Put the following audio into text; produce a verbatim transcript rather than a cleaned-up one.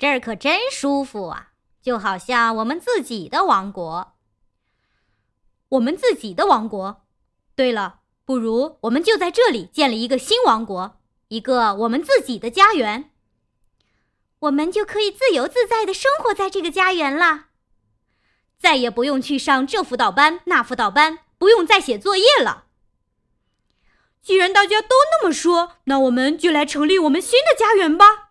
这儿可真舒服啊，就好像我们自己的王国。 我们自己的王国？对了，不如我们就在这里建立一个新王国，一个我们自己的家园。 我们就可以自由自在地生活在这个家园了。 再也不用去上这辅导班那辅导班，不用再写作业了。既然大家都那么说，那我们就来成立我们新的家园吧。